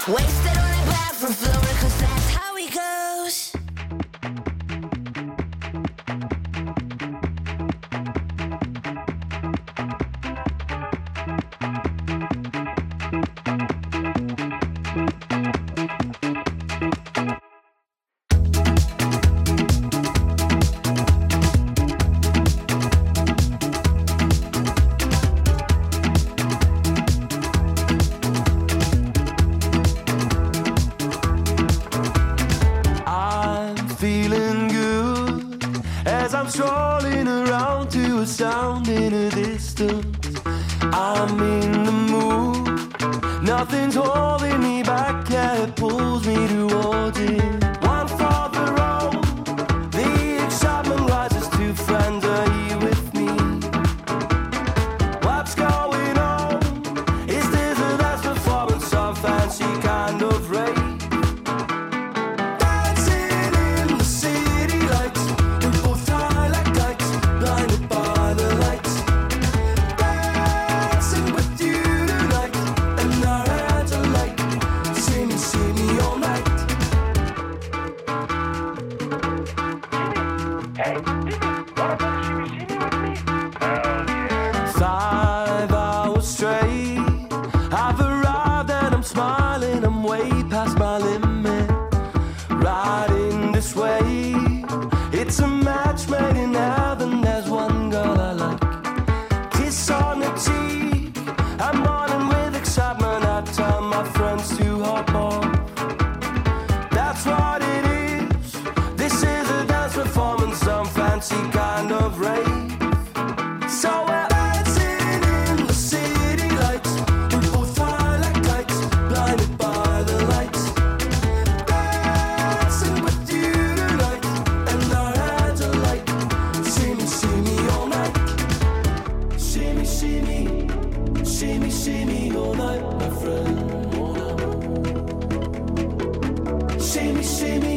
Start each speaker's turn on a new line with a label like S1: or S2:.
S1: Wasted on it back from Florida, 'cause that's how it goes.
S2: Feeling good as I'm strolling around to a sound in a distance. I'm in the mood, nothing's holding me back, yeah, it pulls me towards it. One for the road, the excitement rises, two friends are here with me. What's going on? Is this a dance performance, some fancy kind of rave? I've arrived and I'm smiling, I'm way past my limit. Riding this way, it's a match made in heaven. There's one girl I like, kiss on the cheek. I'm running with excitement, I tell my friends to hop off. That's what it is, this is a dance performance, some fancy kind of rave. So we're dancing in the city lights. See me all night, my friend. See me